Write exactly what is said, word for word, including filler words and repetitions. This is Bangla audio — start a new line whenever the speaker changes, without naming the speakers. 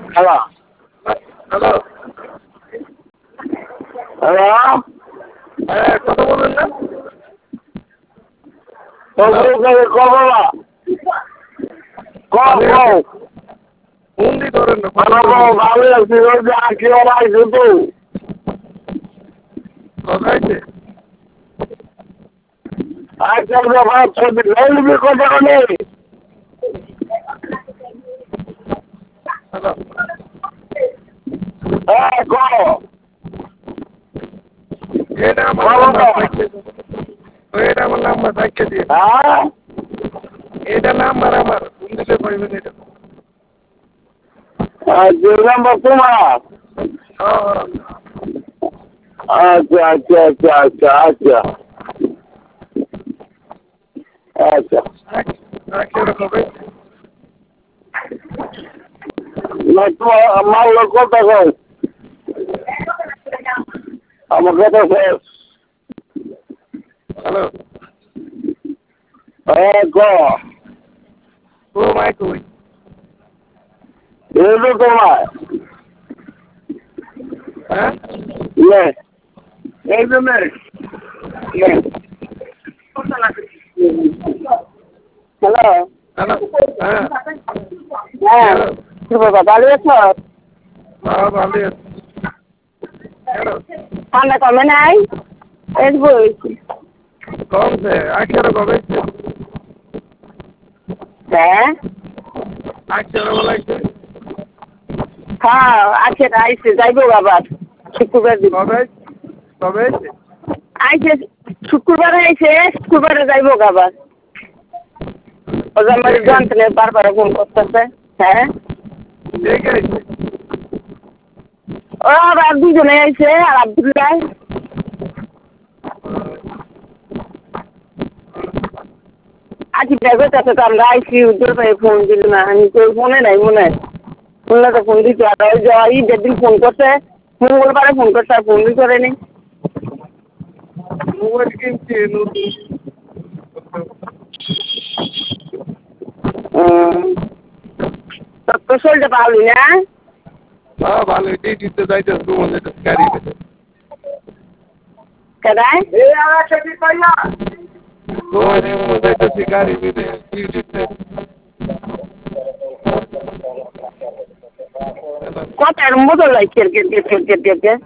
হ্যালো
হ্যালো
হ্যালো
হ্যাঁ কথা বলবেন না
কবলা কও কও
বন্দি ধরেন না
ভালো লাগছে আজকে ওরা আইসে তো
কথা আছে
আজকাল ব্যাপার ছবি লইবি কথা নেই
হ্যালো
হ্যাঁ কও
এটা আমার নাম্বার থাকতে এটা আমার নাম্বার থাকতে দিয়ে
হ্যাঁ
এটা নাম্বার আমার ফোন দিলে পাইবেন এটা
যে নাম্বার তোমার আচ্ছা আচ্ছা আচ্ছা আচ্ছা আচ্ছা আচ্ছা
রাখি কবে
না তোমার মাল কথা কও আমার কথা শেষ
হ্যালো
হ্যাঁ ক
ও মাই কই
এই তো তোমার
হ্যাঁ
ইয়ে এই তো মেরে ইয়ে হ্যালো
হ্যালো হ্যাঁ
হ্যাঁ বাবা ভালো আছো
হ্যাঁ ভালো আছে হ্যালো
ঠান্ডা কমে নাই এই বইছি
কমছে আখেরও কবে
হ্যাঁ
আখেরও বলাইছে
হ্যাঁ আছে আইসে যাইবো আবার শুক্রবার দিন
কবে কবে
আইসে শুক্রবারে আইসে শুক্রবারে যাইবো আবার ওদের আমার যন্ত্রণে বারবার ফোন করতেছে হ্যাঁ
ঠিক আছে
ও আবার দুজনে আইসে আর আব্দুল্লাহ আজকে দেখো তাতে তো আমরা আইসি উদ্যোগ পাই ফোন দিল না আমি তো ফোনে নাই মনে হয় শুনলে তো ফোন দিতে আর ওই যে ঈদের দিন ফোন করছে মঙ্গলবারে ফোন করছে আর ফোন করেনি
মোবাইল কিনছি
তোর শরীরটা পাওলি না
হ্যাঁ ভালো ডিউটিতে যাইতেছে তোমাদের গাড়ি
কেদায়
তোমার যাইতেছি গাড়ি বেঁধে ডিউটিতে
কত এর মতো লাগে কের কের কের কের কের কের